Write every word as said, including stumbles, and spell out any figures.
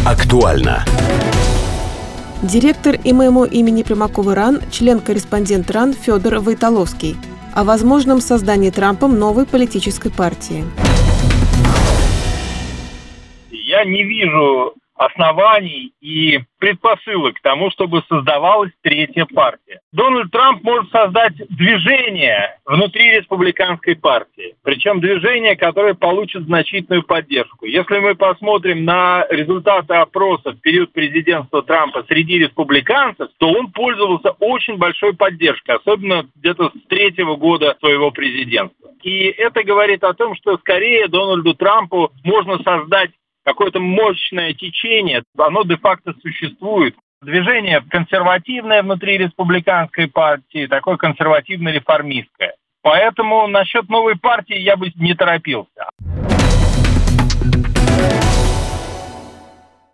Актуально. Директор эм эм о имени Примакова РАН, член-корреспондент РАН Федор Войтоловский о возможном создании Трампом новой политической партии. Я не вижу оснований и предпосылок к тому, чтобы создавалась третья партия. Дональд Трамп может создать движение внутри республиканской партии, причем движение, которое получит значительную поддержку. Если мы посмотрим на результаты опроса в период президентства Трампа среди республиканцев, то он пользовался очень большой поддержкой, особенно где-то с третьего года своего президентства. И это говорит о том, что скорее Дональду Трампу можно создать какое-то мощное течение, оно де-факто существует. Движение консервативное внутри республиканской партии, такое консервативно-реформистское. Поэтому насчет новой партии я бы не торопился.